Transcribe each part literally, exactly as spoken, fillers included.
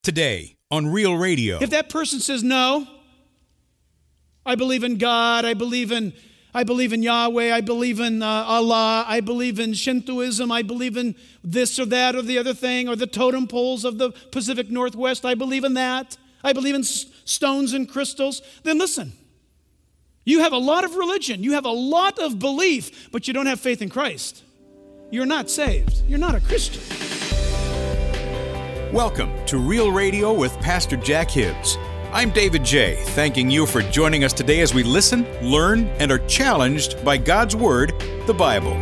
Today on Real Radio. If that person says, no, I believe in God, I believe in I believe in Yahweh, I believe in uh, Allah, I believe in Shintoism, I believe in this or that or the other thing, or the totem poles of the Pacific Northwest, I believe in that, I believe in s- stones and crystals, then listen, you have a lot of religion, you have a lot of belief, but you don't have faith in Christ. You're not saved. You're not a Christian. Welcome to Real Radio with Pastor Jack Hibbs. I'm David J., thanking you for joining us today as we listen, learn, and are challenged by God's Word, the Bible.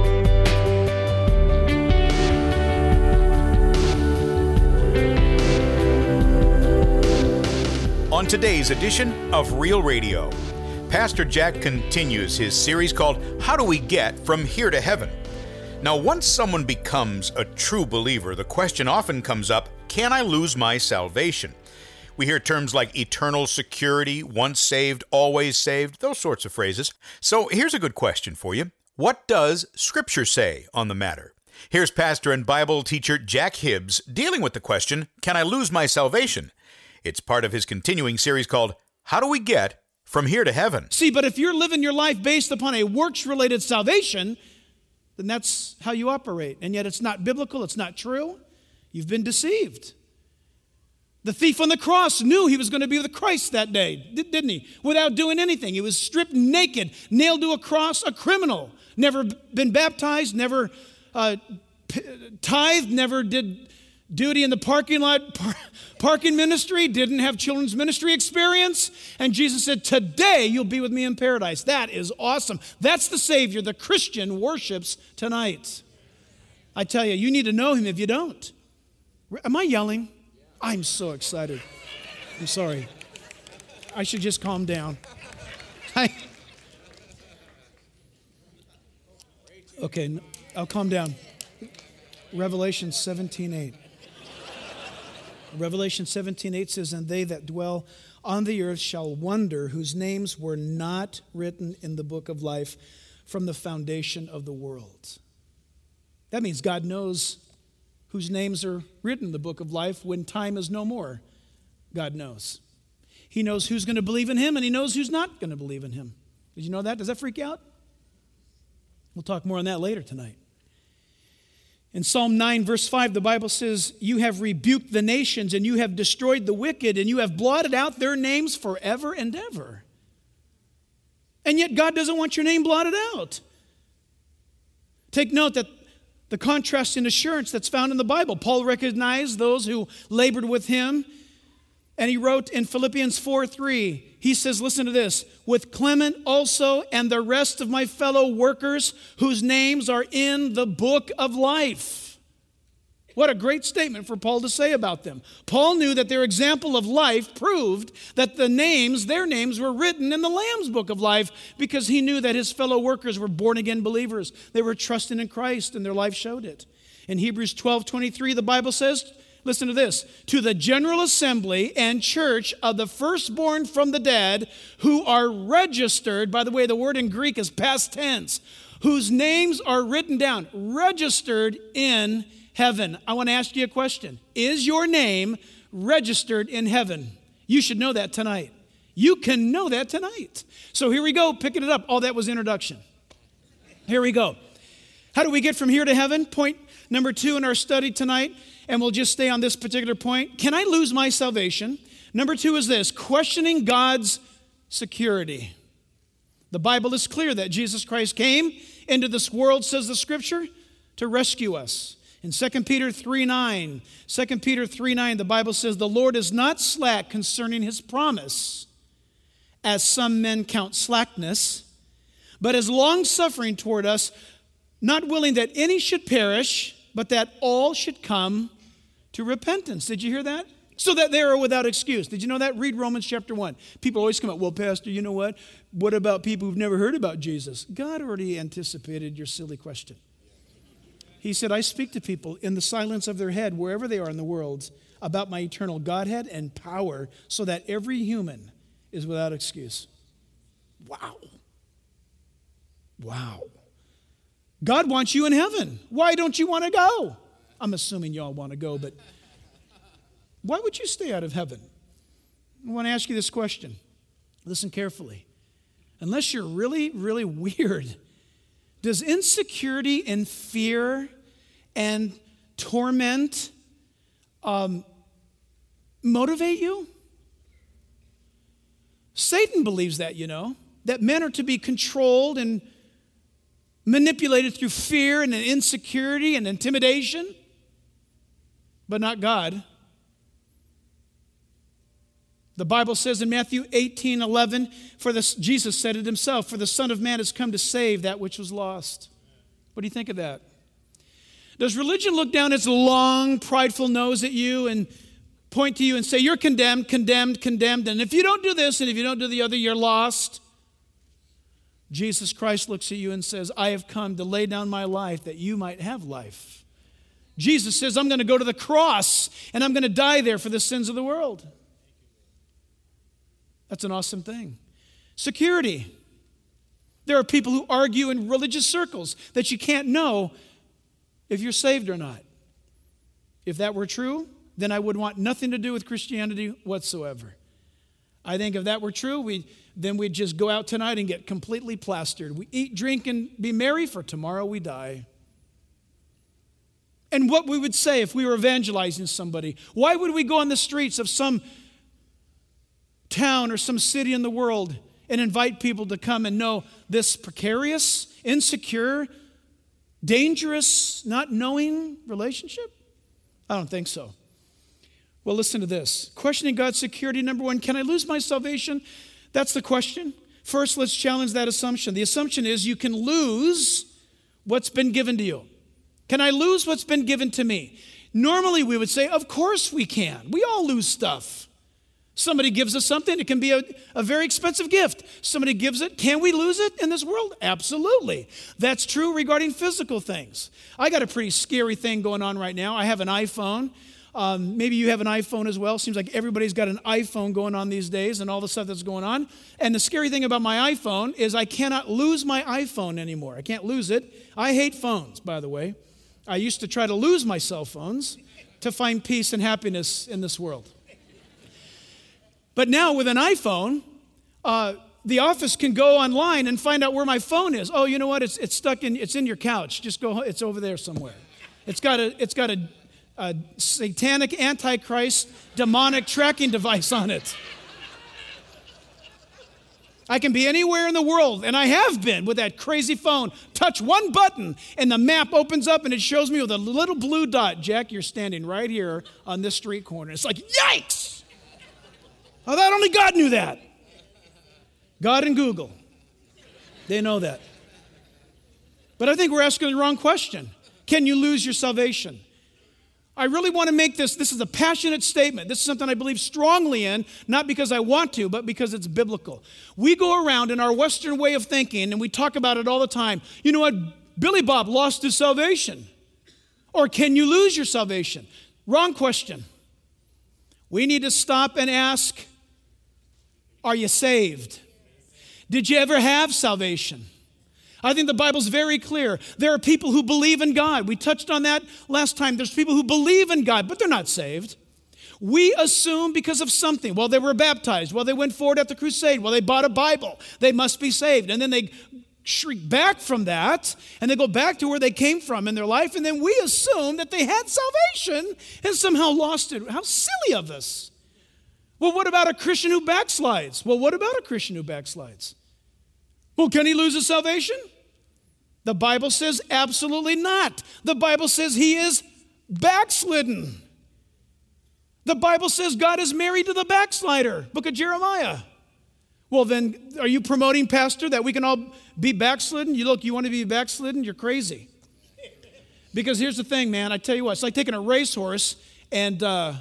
On today's edition of Real Radio, Pastor Jack continues his series called How Do We Get From Here to Heaven? Now, once someone becomes a true believer, the question often comes up, can I lose my salvation? We hear terms like eternal security, once saved, always saved, those sorts of phrases. So here's a good question for you. What does Scripture say on the matter? Here's pastor and Bible teacher Jack Hibbs dealing with the question, can I lose my salvation? It's part of his continuing series called How Do We Get From Here to Heaven? See, but if you're living your life based upon a works-related salvation, then that's how you operate. And yet it's not biblical, it's not true. You've been deceived. The thief on the cross knew he was going to be with Christ that day, didn't he? Without doing anything. He was stripped naked, nailed to a cross, a criminal. Never been baptized, never uh, tithed, never did duty in the parking lot, par- parking ministry, didn't have children's ministry experience. And Jesus said, today you'll be with me in paradise. That is awesome. That's the Savior the Christian worships tonight. I tell you, you need to know him if you don't. Am I yelling? I'm so excited. I'm sorry. I should just calm down. I, okay, I'll calm down. Revelation seventeen eight. Revelation seventeen eight says, and they that dwell on the earth shall wonder whose names were not written in the book of life from the foundation of the world. That means God knows whose names are written in the book of life when time is no more. God knows. He knows who's going to believe in him, and he knows who's not going to believe in him. Did you know that? Does that freak you out? We'll talk more on that later tonight. In Psalm nine, verse five, the Bible says, you have rebuked the nations, and you have destroyed the wicked, and you have blotted out their names forever and ever. And yet God doesn't want your name blotted out. Take note that the contrast in assurance that's found in the Bible. Paul recognized those who labored with him, and he wrote in Philippians four three, he says, listen to this, with Clement also and the rest of my fellow workers whose names are in the book of life. What a great statement for Paul to say about them. Paul knew that their example of life proved that the names, their names were written in the Lamb's book of life because he knew that his fellow workers were born-again believers. They were trusting in Christ and their life showed it. In Hebrews twelve twenty-three, the Bible says, listen to this, to the general assembly and church of the firstborn from the dead who are registered, by the way, the word in Greek is past tense, whose names are written down, registered in heaven. I want to ask you a question. Is your name registered in heaven? You should know that tonight. You can know that tonight. So here we go, picking it up. All that was introduction. Here we go. How do we get from here to heaven? Point number two in our study tonight, and we'll just stay on this particular point. Can I lose my salvation? Number two is this, questioning God's security. The Bible is clear that Jesus Christ came into this world, says the Scripture, to rescue us. In Second Peter three nine, Second Peter three nine, the Bible says, the Lord is not slack concerning his promise, as some men count slackness, but is long-suffering toward us, not willing that any should perish, but that all should come to repentance. Did you hear that? So that they are without excuse. Did you know that? Read Romans chapter one. People always come up, well, Pastor, you know what? What about people who've never heard about Jesus? God already anticipated your silly question. He said, I speak to people in the silence of their head, wherever they are in the world, about my eternal Godhead and power, so that every human is without excuse. Wow. Wow. God wants you in heaven. Why don't you want to go? I'm assuming y'all want to go, but Why would you stay out of heaven? I want to ask you this question. Listen carefully. Unless you're really, really weird, does insecurity and fear and torment um, motivate you? Satan believes that, you know, that men are to be controlled and manipulated through fear and insecurity and intimidation, but not God. The Bible says in Matthew eighteen eleven, for this, Jesus said it himself, for the Son of Man has come to save that which was lost. What do you think of that? Does religion look down its long, prideful nose at you and point to you and say, you're condemned, condemned, condemned, and if you don't do this and if you don't do the other, you're lost? Jesus Christ looks at you and says, I have come to lay down my life that you might have life. Jesus says, I'm going to go to the cross and I'm going to die there for the sins of the world. That's an awesome thing. Security. There are people who argue in religious circles that you can't know if you're saved or not. If that were true, then I would want nothing to do with Christianity whatsoever. I think if that were true, we then we'd just go out tonight and get completely plastered. We eat, drink, and be merry, for tomorrow we die. And what we would say if we were evangelizing somebody. Why would we go on the streets of some town or some city in the world and invite people to come and know this precarious, insecure, dangerous, not knowing relationship? I don't think so. Well, listen to this. Questioning God's security, number one, can I lose my salvation? That's the question. First, let's challenge that assumption. The assumption is you can lose what's been given to you. Can I lose what's been given to me? Normally, we would say, of course we can. We all lose stuff. Somebody gives us something, it can be a, a very expensive gift. Somebody gives it, can we lose it in this world? Absolutely. That's true regarding physical things. I got a pretty scary thing going on right now. I have an iPhone. Um, maybe you have an iPhone as well. Seems like everybody's got an iPhone going on these days and all the stuff that's going on. And the scary thing about my iPhone is I cannot lose my iPhone anymore. I can't lose it. I hate phones, by the way. I used to try to lose my cell phones to find peace and happiness in this world. But now with an iPhone, uh, the office can go online and find out where my phone is. Oh, you know what? It's it's stuck in it's in your couch. Just go. It's over there somewhere. It's got a it's got a, a satanic antichrist demonic tracking device on it. I can be anywhere in the world, and I have been with that crazy phone. Touch one button, and the map opens up, and it shows me with a little blue dot. Jack, you're standing right here on this street corner. It's like, yikes! I thought only God knew that. God and Google. They know that. But I think we're asking the wrong question. Can you lose your salvation? I really want to make this, this is a passionate statement. This is something I believe strongly in, not because I want to, but because it's biblical. We go around in our Western way of thinking, and we talk about it all the time. You know what? Billy Bob lost his salvation. Or can you lose your salvation? Wrong question. We need to stop and ask, are you saved? Did you ever have salvation? I think the Bible's very clear. There are people who believe in God. We touched on that last time. There's people who believe in God, but they're not saved. We assume because of something. Well, they were baptized. Well, they went forward at the crusade. Well, they bought a Bible. They must be saved. And then they shrink back from that, and they go back to where they came from in their life, and then we assume that they had salvation and somehow lost it. How silly of us. Well, what about a Christian who backslides? Well, what about a Christian who backslides? Well, can he lose his salvation? The Bible says absolutely not. The Bible says he is backslidden. The Bible says God is married to the backslider. Book of Jeremiah. Well, then, are you promoting, Pastor, that we can all be backslidden? You look, you want to be backslidden? You're crazy. Because here's the thing, man. I tell you what, it's like taking a racehorse and, uh,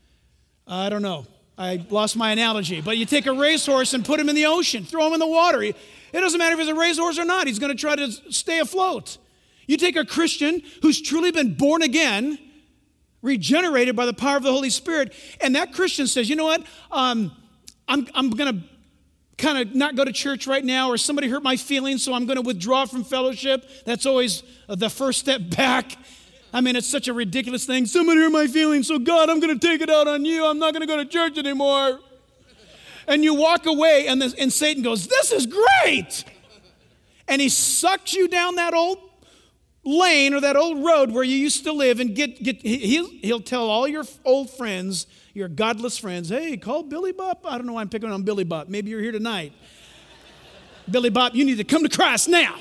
I don't know. I lost my analogy. But you take a racehorse and put him in the ocean, throw him in the water. It doesn't matter if he's a racehorse or not. He's going to try to stay afloat. You take a Christian who's truly been born again, regenerated by the power of the Holy Spirit, and that Christian says, you know what, um, I'm, I'm going to kind of not go to church right now, or somebody hurt my feelings, so I'm going to withdraw from fellowship. That's always the first step back. I mean, it's such a ridiculous thing. Someone hurt my feelings, so God, I'm going to take it out on you. I'm not going to go to church anymore. And you walk away, and, this, and Satan goes, this is great. And he sucks you down that old lane or that old road where you used to live, and get, get he'll, he'll tell all your old friends, your godless friends, hey, call Billy Bop. I don't know why I'm picking on Billy Bop. Maybe you're here tonight. Billy Bop, you need to come to Christ now.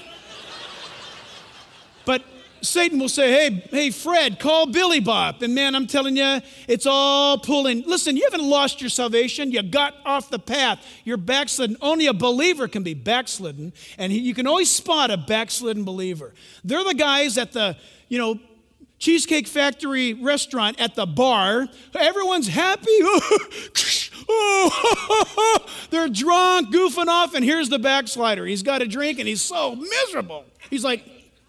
But Satan will say, hey, hey, Fred, call Billy Bop. And man, I'm telling you, it's all pulling. Listen, you haven't lost your salvation. You got off the path. You're backslidden. Only a believer can be backslidden. And he, you can always spot a backslidden believer. They're the guys at the, you know, Cheesecake Factory restaurant at the bar. Everyone's happy. They're drunk, goofing off, and here's the backslider. He's got a drink, and he's so miserable. He's like,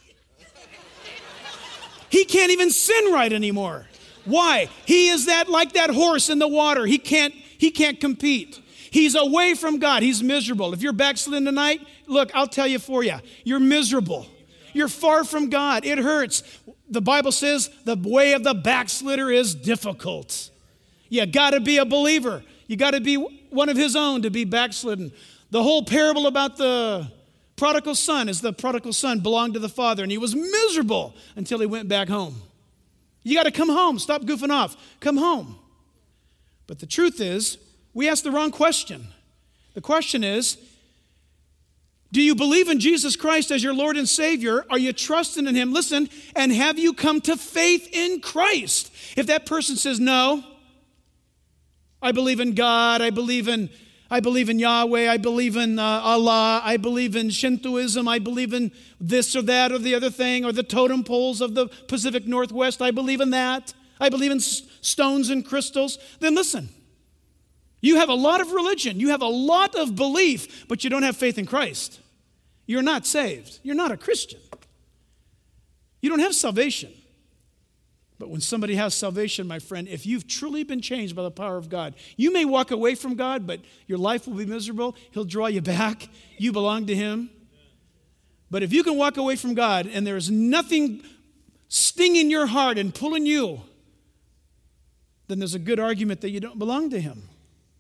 he can't even sin right anymore. Why? He is that like that horse in the water. He can't, he can't compete. He's away from God. He's miserable. If you're backslidden tonight, look, I'll tell you for you. You're miserable. You're far from God. It hurts. The Bible says the way of the backslider is difficult. You got to be a believer. You got to be one of his own to be backslidden. The whole parable about the prodigal son is the prodigal son belonged to the father, and he was miserable until he went back home. You got to come home. Stop goofing off. Come home. But the truth is, we asked the wrong question. The question is, do you believe in Jesus Christ as your Lord and Savior? Are you trusting in him? Listen, and have you come to faith in Christ? If that person says, no, I believe in God, I believe in I believe in Yahweh, I believe in uh, Allah, I believe in Shintoism, I believe in this or that or the other thing, or the totem poles of the Pacific Northwest, I believe in that. I believe in s- stones and crystals. Then listen, you have a lot of religion, you have a lot of belief, but you don't have faith in Christ. You're not saved. You're not a Christian. You don't have salvation. But when somebody has salvation, my friend, if you've truly been changed by the power of God, you may walk away from God, but your life will be miserable. He'll draw you back. You belong to him. But if you can walk away from God and there's nothing stinging your heart and pulling you, then there's a good argument that you don't belong to him.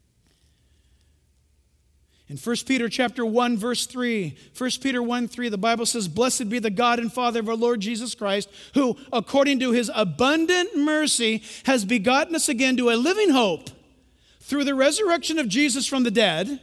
In First Peter chapter one, verse three, First Peter one, three, the Bible says, blessed be the God and Father of our Lord Jesus Christ, who, according to his abundant mercy, has begotten us again to a living hope through the resurrection of Jesus from the dead,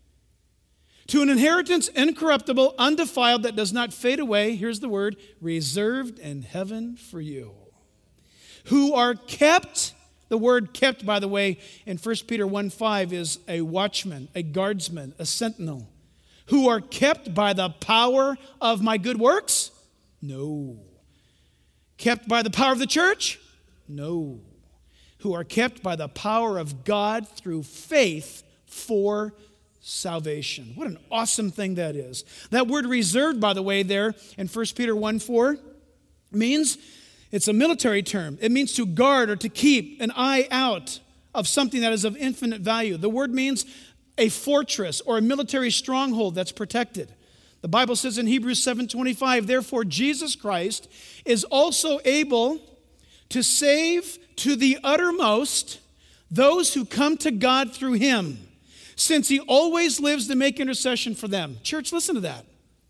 to an inheritance incorruptible, undefiled, that does not fade away, here's the word, reserved in heaven for you, who are kept. The word kept, by the way, in First Peter one five is a watchman, a guardsman, a sentinel. Who are kept by the power of my good works? No. Kept by the power of the church? No. Who are kept by the power of God through faith for salvation. What an awesome thing that is. That word reserved, by the way, there in First Peter one four means, it's a military term. It means to guard or to keep an eye out of something that is of infinite value. The word means a fortress or a military stronghold that's protected. The Bible says in Hebrews seven twenty-five, therefore Jesus Christ is also able to save to the uttermost those who come to God through him, since he always lives to make intercession for them. Church, listen to that.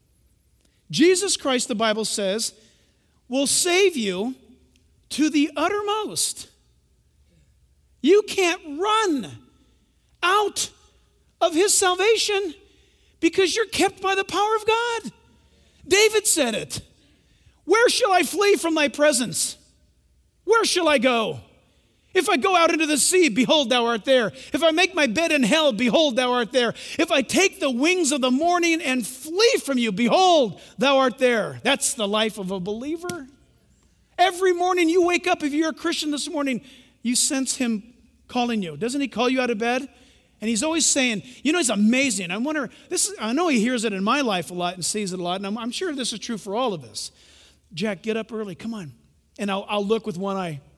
Jesus Christ, the Bible says, will save you to the uttermost. You can't run out of his salvation because you're kept by the power of God. David said it. Where shall I flee from thy presence? Where shall I go? If I go out into the sea, behold, thou art there. If I make my bed in hell, behold, thou art there. If I take the wings of the morning and flee from you, behold, thou art there. That's the life of a believer. Every morning you wake up, if you're a Christian this morning, you sense him calling you. Doesn't he call you out of bed? And he's always saying, you know, it's amazing. I wonder, this is, I know he hears it in my life a lot and sees it a lot, and I'm, I'm sure this is true for all of us. Jack, get up early, come on. And I'll, I'll look with one eye.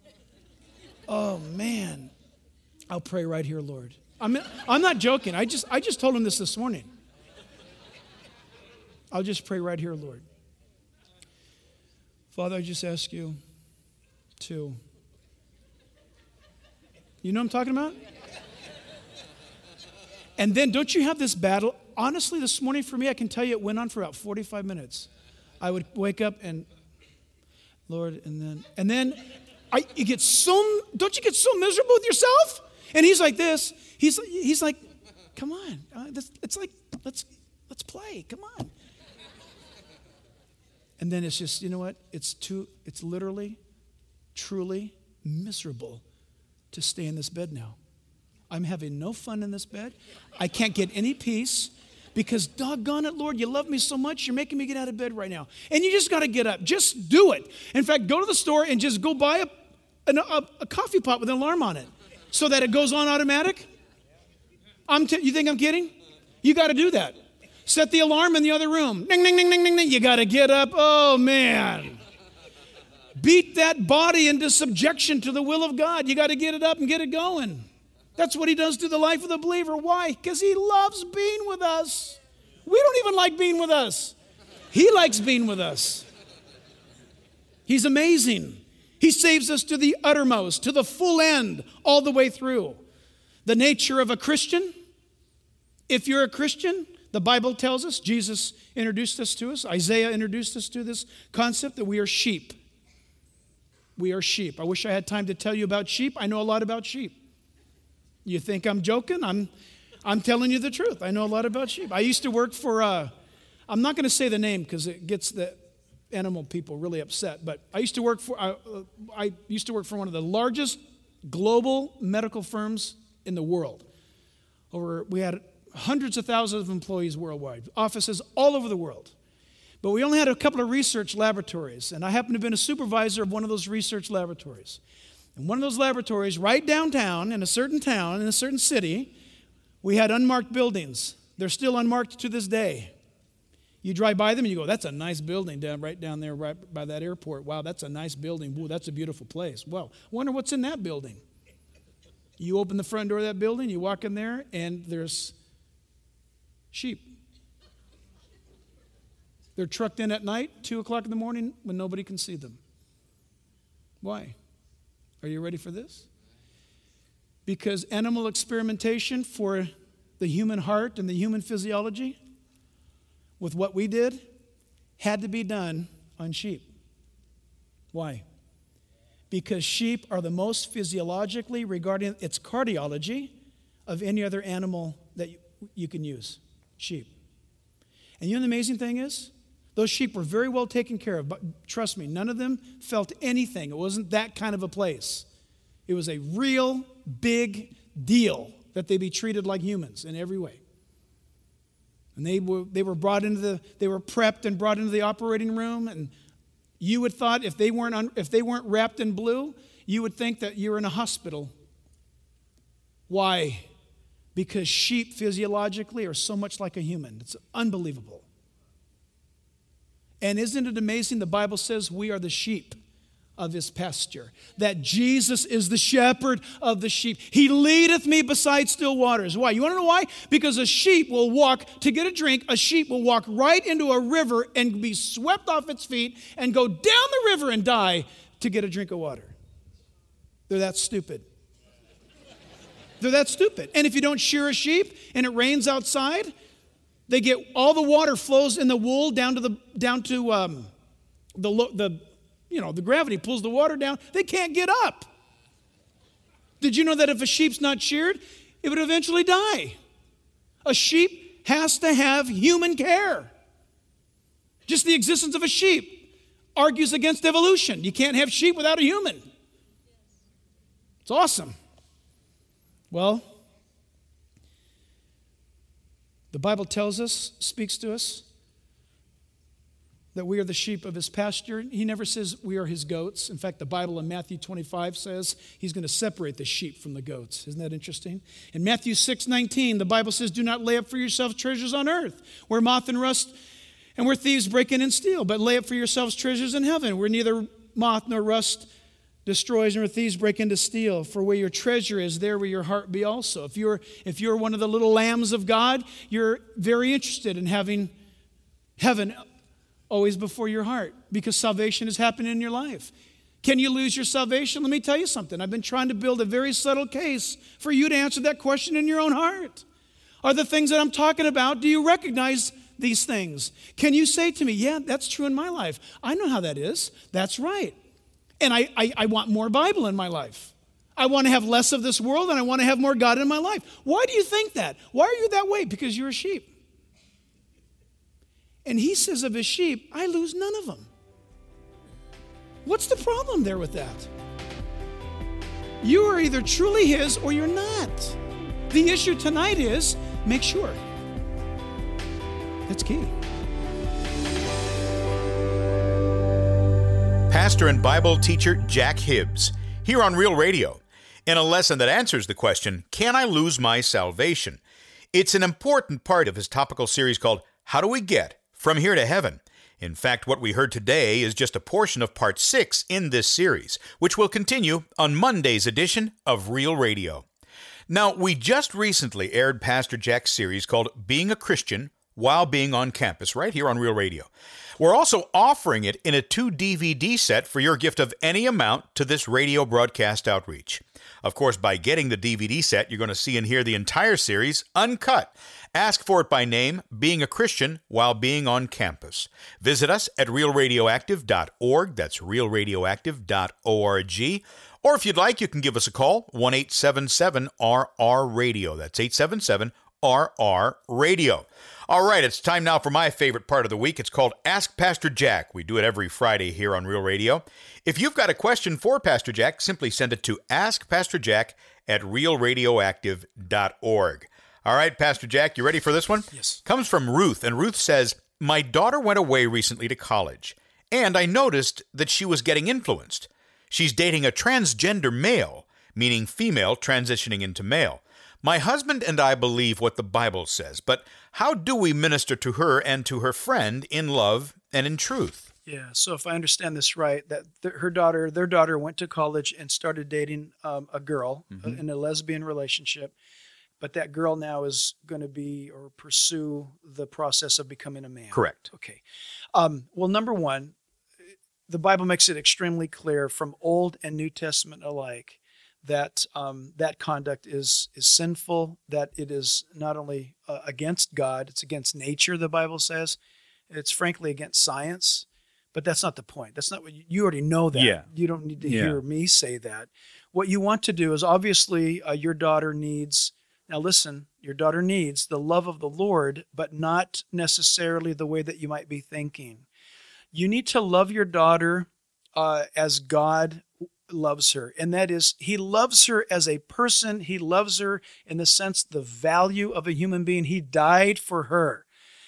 Oh, man. I'll pray right here, Lord. I'm, I'm not joking. I just, I just told him this this morning. I'll just pray right here, Lord. Father, I just ask you to, you know what I'm talking about? And then don't you have this battle? Honestly, this morning for me, I can tell you it went on for about forty-five minutes. I would wake up and, Lord, and then, and then I, you get so, don't you get so miserable with yourself? And he's like this, he's, he's like, come on, uh, this, it's like, let's, let's play, come on. And then it's just, you know what? It's too, it's literally, truly miserable to stay in this bed now. I'm having no fun in this bed. I can't get any peace because doggone it, Lord, you love me so much, you're making me get out of bed right now. And you just got to get up. Just do it. In fact, go to the store and just go buy a, a, a coffee pot with an alarm on it so that it goes on automatic. I'm t- you think I'm kidding? You got to do that. Set the alarm in the other room. Ding, ding, ding, ding, ding, ding. You got to get up. Oh, man. Beat that body into subjection to the will of God. You got to get it up and get it going. That's what he does to the life of the believer. Why? Because he loves being with us. We don't even like being with us. He likes being with us. He's amazing. He saves us to the uttermost, to the full end, all the way through. The nature of a Christian, if you're a Christian, the Bible tells us, Jesus introduced this to us, Isaiah introduced us to this concept that we are sheep. We are sheep. I wish I had time to tell you about sheep. I know a lot about sheep. You think I'm joking? I'm, I'm telling you the truth. I know a lot about sheep. I used to work for, uh, I'm not going to say the name because it gets the animal people really upset, but I used to work for, uh, I used to work for one of the largest global medical firms in the world. Over, we had hundreds of thousands of employees worldwide, offices all over the world. But we only had a couple of research laboratories, and I happened to have been a supervisor of one of those research laboratories. In one of those laboratories, right downtown, in a certain town, in a certain city, we had unmarked buildings. They're still unmarked to this day. You drive by them and you go, that's a nice building down right down there right by that airport. Wow, that's a nice building. Ooh, that's a beautiful place. Well, I wonder what's in that building. You open the front door of that building, you walk in there, and there's sheep. They're trucked in at night, two o'clock in the morning, when nobody can see them. Why? Are you ready for this? Because animal experimentation for the human heart and the human physiology, with what we did, had to be done on sheep. Why? Because sheep are the most physiologically, regarding its cardiology, of any other animal that you, you can use. Sheep. And you know the amazing thing is? Those sheep were very well taken care of, but trust me, none of them felt anything. It wasn't that kind of a place. It was a real big deal that they be treated like humans in every way. And they were they were brought into the they were prepped and brought into the operating room, and you would thought if they weren't un, if they weren't wrapped in blue, you would think that you were in a hospital. Why? Because sheep physiologically are so much like a human. It's unbelievable. And isn't it amazing? The Bible says we are the sheep of his pasture, that Jesus is the shepherd of the sheep. He leadeth me beside still waters. Why? You want to know why? Because a sheep will walk to get a drink. A sheep will walk right into a river and be swept off its feet and go down the river and die to get a drink of water. They're that stupid. They're that stupid. And if you don't shear a sheep and it rains outside, they get all the water flows in the wool down to the down to um, the the you know the gravity pulls the water down. They can't get up. Did you know that if a sheep's not sheared, it would eventually die? A sheep has to have human care. Just the existence of a sheep argues against evolution. You can't have sheep without a human. It's awesome. Well, the Bible tells us, speaks to us, that we are the sheep of his pasture. He never says we are his goats. In fact, the Bible in Matthew twenty-five says he's going to separate the sheep from the goats. Isn't that interesting? In Matthew six nineteen, the Bible says, do not lay up for yourselves treasures on earth, where moth and rust and where thieves break in and steal, but lay up for yourselves treasures in heaven, where neither moth nor rust destroys and where thieves break in to steal. For where your treasure is, there will your heart be also. If you're, if you're one of the little lambs of God, you're very interested in having heaven always before your heart because salvation is happening in your life. Can you lose your salvation? Let me tell you something. I've been trying to build a very subtle case for you to answer that question in your own heart. Are the things that I'm talking about, do you recognize these things? Can you say to me, yeah, that's true in my life. I know how that is. That's right. And I, I, I want more Bible in my life. I want to have less of this world and I want to have more God in my life. Why do you think that? Why are you that way? Because you're a sheep. And he says of his sheep, I lose none of them. What's the problem there with that? You are either truly his or you're not. The issue tonight is make sure. That's key. Pastor and Bible teacher Jack Hibbs, here on Real Radio, in a lesson that answers the question, can I lose my salvation? It's an important part of his topical series called How Do We Get From Here to Heaven? In fact, what we heard today is just a portion of part six in this series, which will continue on Monday's edition of Real Radio. Now, we just recently aired Pastor Jack's series called Being a Christian While Being on Campus, right here on Real Radio. We're also offering it in a two D V D set for your gift of any amount to this radio broadcast outreach. Of course, by getting the D V D set, you're going to see and hear the entire series uncut. Ask for it by name, Being a Christian While Being on Campus. Visit us at real radioactive dot org. That's real radioactive dot org. Or if you'd like, you can give us a call, one eight seven seven R R radio. That's eight seven seven R R radio. All right, it's time now for my favorite part of the week. It's called Ask Pastor Jack. We do it every Friday here on Real Radio. If you've got a question for Pastor Jack, simply send it to ask pastor jack at real radioactive dot org. All right, Pastor Jack, you ready for this one? Yes. Comes from Ruth, and Ruth says, my daughter went away recently to college, and I noticed that she was getting influenced. She's dating a transgender male, meaning female transitioning into male. My husband and I believe what the Bible says, but how do we minister to her and to her friend in love and in truth? Yeah, so if I understand this right, that th- her daughter, their daughter went to college and started dating um, a girl mm-hmm. in a lesbian relationship, but that girl now is going to be or pursue the process of becoming a man. Correct. Okay. Um, well, number one, the Bible makes it extremely clear from Old and New Testament alike that um, that conduct is is sinful, that it is not only uh, against God, it's against nature, the Bible says. It's frankly against science, but that's not the point. That's not what you, you already know that. Yeah. You don't need to Yeah. hear me say that. What you want to do is obviously uh, your daughter needs, now listen, your daughter needs the love of the Lord, but not necessarily the way that you might be thinking. You need to love your daughter uh, as God loves her. And that is, he loves her as a person. He loves her in the sense, the value of a human being. He died for her.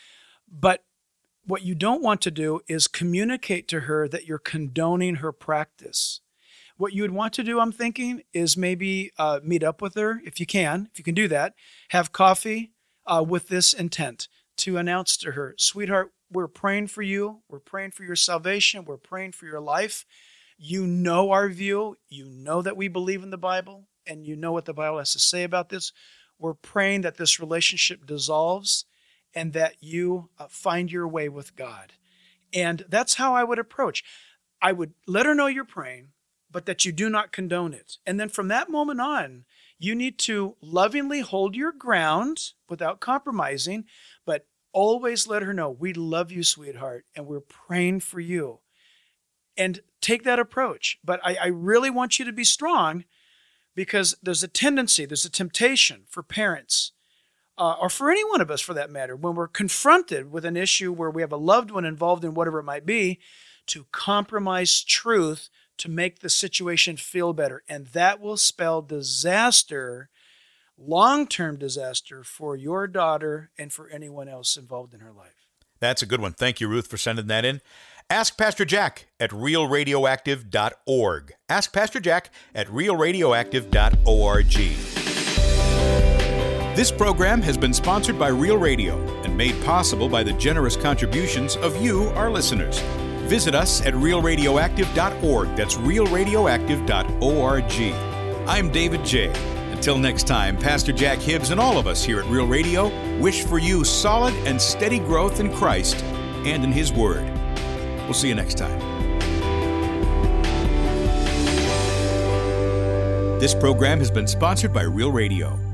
But what you don't want to do is communicate to her that you're condoning her practice. What you would want to do, I'm thinking, is maybe uh, meet up with her, if you can, if you can do that, have coffee uh, with this intent to announce to her, sweetheart, we're praying for you. We're praying for your salvation. We're praying for your life. You know our view. You know that we believe in the Bible, and you know what the Bible has to say about this. We're praying that this relationship dissolves and that you uh, find your way with God. And that's how I would approach. I would let her know you're praying, but that you do not condone it. And then from that moment on, you need to lovingly hold your ground without compromising, but always let her know, we love you, sweetheart, and we're praying for you. And take that approach. But I, I really want you to be strong, because there's a tendency, there's a temptation for parents, uh, or for any one of us for that matter, when we're confronted with an issue where we have a loved one involved in whatever it might be, to compromise truth to make the situation feel better. And that will spell disaster, long-term disaster for your daughter and for anyone else involved in her life. That's a good one. Thank you, Ruth, for sending that in. Ask Pastor Jack at real radioactive dot org. Ask Pastor Jack at real radioactive dot org. This program has been sponsored by Real Radio and made possible by the generous contributions of you, our listeners. Visit us at real radioactive dot org. That's real radioactive dot org. I'm David J. Until next time, Pastor Jack Hibbs and all of us here at Real Radio wish for you solid and steady growth in Christ and in His Word. We'll see you next time. This program has been sponsored by Real Radio.